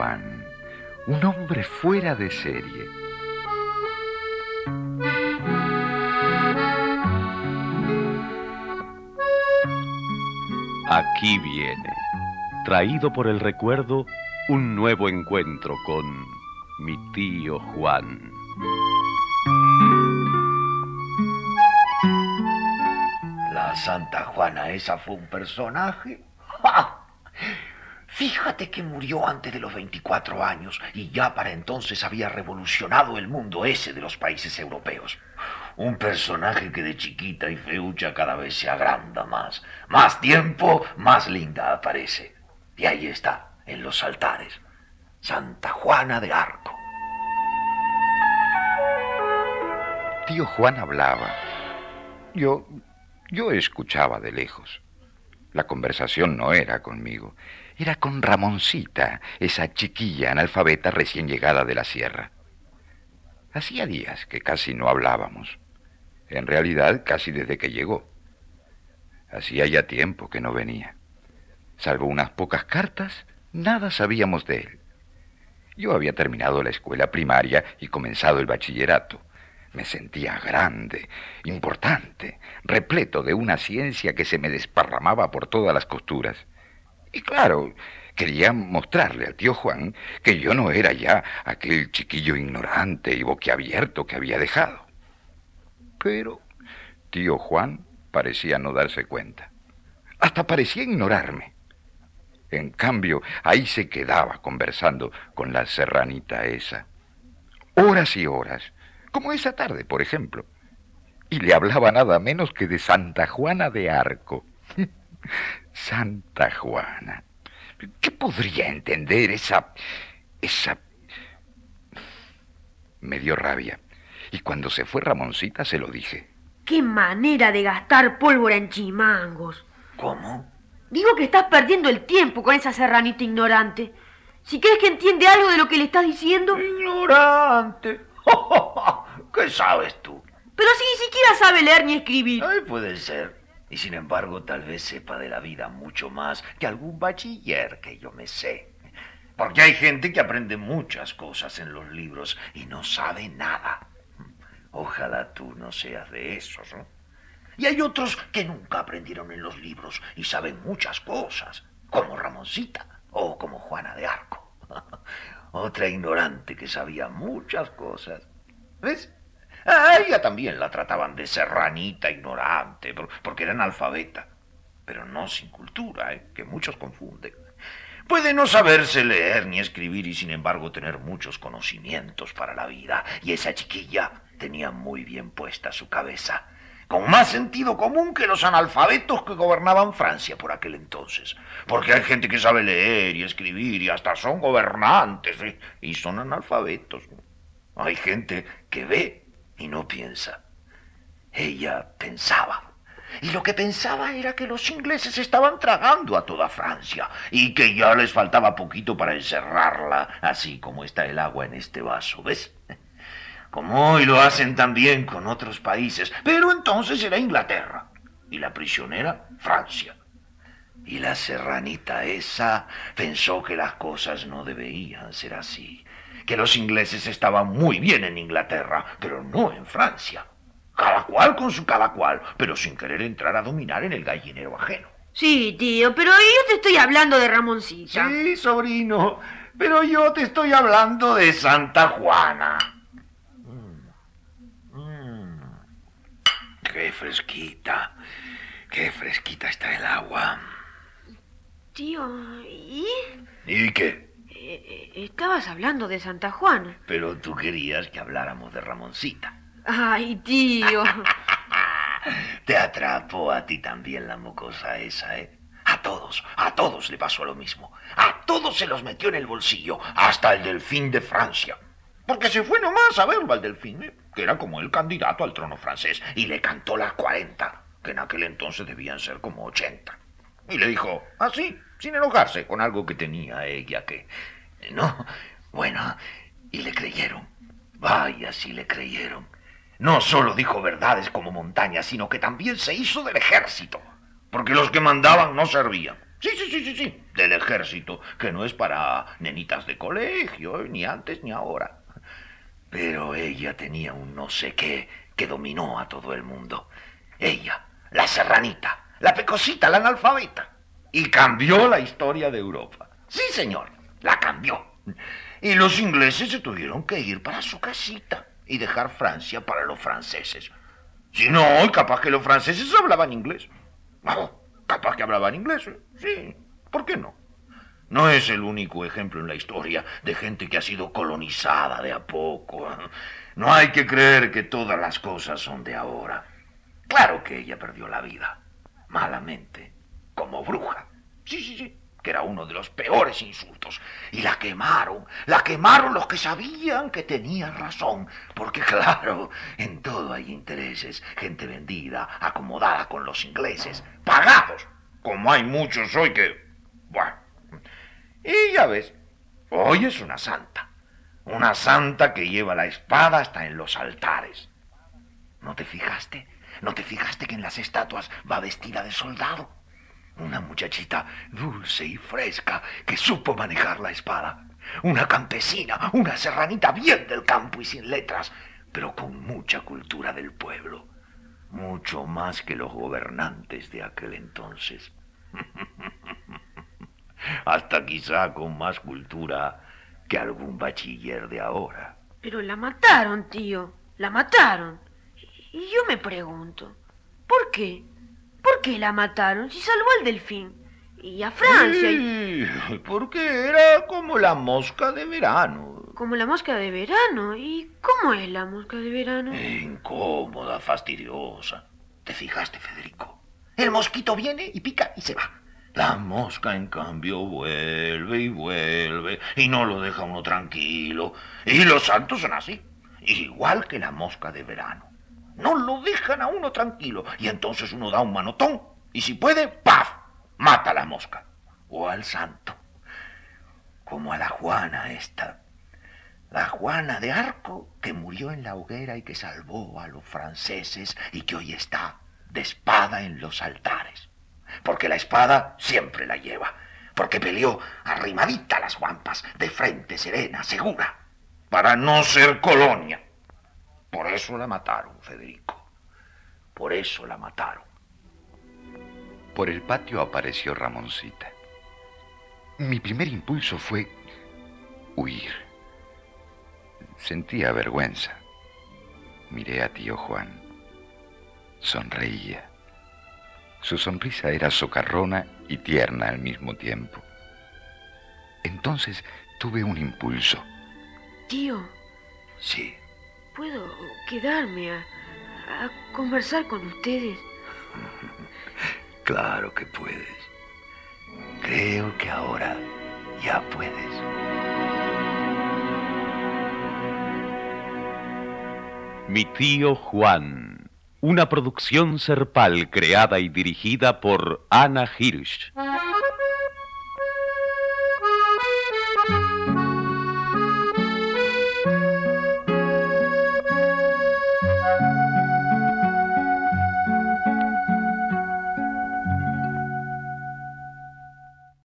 Juan, un hombre fuera de serie. Aquí viene, traído por el recuerdo, un nuevo encuentro con mi tío Juan. La Santa Juana esa fue un personaje. ¡Ja! Fíjate que murió antes de los 24 años y ya para entonces había revolucionado el mundo ese de los países europeos. Un personaje que de chiquita y feucha cada vez se agranda más. Más tiempo, más linda aparece. Y ahí está, en los altares, Santa Juana de Arco. Tío Juan hablaba. Yo escuchaba de lejos. La conversación no era conmigo, era con Ramoncita, esa chiquilla analfabeta recién llegada de la sierra. Hacía días que casi no hablábamos. En realidad, casi desde que llegó. Hacía ya tiempo que no venía. Salvo unas pocas cartas, nada sabíamos de él. Yo había terminado la escuela primaria y comenzado el bachillerato. Me sentía grande, importante, repleto de una ciencia que se me desparramaba por todas las costuras. Y claro, quería mostrarle al tío Juan que yo no era ya aquel chiquillo ignorante y boquiabierto que había dejado. Pero tío Juan parecía no darse cuenta. Hasta parecía ignorarme. En cambio, ahí se quedaba conversando con la serranita esa. Horas y horas. Como esa tarde, por ejemplo. Y le hablaba nada menos que de Santa Juana de Arco. Santa Juana. ¿Qué podría entender esa... Me dio rabia. Y cuando se fue Ramoncita se lo dije. ¡Qué manera de gastar pólvora en chimangos! ¿Cómo? Digo que estás perdiendo el tiempo con esa serranita ignorante. Si crees que entiende algo de lo que le estás diciendo... ¡Ignorante! ¿Qué sabes tú? Pero si ni siquiera sabe leer ni escribir. Ay, puede ser. Y sin embargo, tal vez sepa de la vida mucho más que algún bachiller que yo me sé. Porque hay gente que aprende muchas cosas en los libros y no sabe nada. Ojalá tú no seas de esos, ¿no? Y hay otros que nunca aprendieron en los libros y saben muchas cosas, como Ramoncita o como Juana de Arco. Otra ignorante que sabía muchas cosas. ¿Ves? A ella también la trataban de serranita ignorante, porque era analfabeta. Pero no sin cultura, que muchos confunden. Puede no saberse leer ni escribir y sin embargo tener muchos conocimientos para la vida. Y esa chiquilla tenía muy bien puesta su cabeza, con más sentido común que los analfabetos que gobernaban Francia por aquel entonces. Porque hay gente que sabe leer y escribir y hasta son gobernantes, y son analfabetos. Hay gente que ve y no piensa. Ella pensaba. Y lo que pensaba era que los ingleses estaban tragando a toda Francia y que ya les faltaba poquito para encerrarla, así como está el agua en este vaso, ¿ves? Como hoy lo hacen también con otros países, pero entonces era Inglaterra y la prisionera Francia. Y la serranita esa pensó que las cosas no debían ser así, que los ingleses estaban muy bien en Inglaterra, pero no en Francia. Cada cual con su cada cual, pero sin querer entrar a dominar en el gallinero ajeno. Sí, tío, pero yo te estoy hablando de Ramoncita. Sí, sobrino, pero yo te estoy hablando de Santa Juana. Qué fresquita está el agua. Tío, ¿y? ¿Y qué? Estabas hablando de Santa Juana. Pero tú querías que habláramos de Ramoncita. Ay, tío. Te atrapó a ti también la mocosa esa, ¿eh? A todos le pasó lo mismo. A todos se los metió en el bolsillo, hasta el delfín de Francia. Porque se fue nomás a verlo al delfín, que era como el candidato al trono francés, y le cantó las 40, que en aquel entonces debían ser como 80. Y le dijo, así, sin enojarse, con algo que tenía ella que... No, bueno, y le creyeron. Vaya, sí le creyeron. No solo dijo verdades como montañas, sino que también se hizo del ejército, porque los que mandaban no servían. Sí. del ejército, que no es para nenitas de colegio, ni antes ni ahora. Pero ella tenía un no sé qué que dominó a todo el mundo. Ella, la serranita, la pecosita, la analfabeta. Y cambió la historia de Europa. Sí, señor, la cambió. Y los ingleses se tuvieron que ir para su casita y dejar Francia para los franceses. Si no, capaz que los franceses hablaban inglés. No, capaz que hablaban inglés, sí, ¿por qué no? No es el único ejemplo en la historia de gente que ha sido colonizada de a poco. No hay que creer que todas las cosas son de ahora. Claro que ella perdió la vida, malamente, como bruja. Sí, que era uno de los peores insultos. Y la quemaron los que sabían que tenía razón. Porque claro, en todo hay intereses, gente vendida, acomodada con los ingleses, pagados, como hay muchos hoy que... Bueno, y ya ves, hoy es una santa que lleva la espada hasta en los altares. ¿No te fijaste? ¿No te fijaste que en las estatuas va vestida de soldado? Una muchachita dulce y fresca que supo manejar la espada. Una campesina, una serranita bien del campo y sin letras, pero con mucha cultura del pueblo. Mucho más que los gobernantes de aquel entonces. Hasta quizá con más cultura que algún bachiller de ahora. Pero la mataron, tío. La mataron. Y yo me pregunto, ¿por qué? ¿Por qué la mataron si salvó al delfín? Y a Francia. Porque era como la mosca de verano. Como la mosca de verano. ¿Y cómo es la mosca de verano? Incómoda, fastidiosa. ¿Te fijaste, Federico? El mosquito viene y pica y se va. La mosca, en cambio, vuelve y vuelve y no lo deja uno tranquilo. Y los santos son así, igual que la mosca de verano. No lo dejan a uno tranquilo y entonces uno da un manotón y si puede, ¡paf!, mata a la mosca. O al santo. Como a la Juana esta. La Juana de Arco, que murió en la hoguera y que salvó a los franceses y que hoy está de espada en los altares. Porque la espada siempre la lleva. Porque peleó arrimadita a las guampas, de frente serena, segura, para no ser colonia. Por eso la mataron, Federico. Por eso la mataron. Por el patio apareció Ramoncita. Mi primer impulso fue huir. Sentía vergüenza. Miré a tío Juan. Sonreía. Su sonrisa era socarrona y tierna al mismo tiempo. Entonces tuve un impulso. Tío. Sí. ¿Puedo quedarme a conversar con ustedes? Claro que puedes. Creo que ahora ya puedes. Mi tío Juan, una producción Serpal creada y dirigida por Ana Hirsch.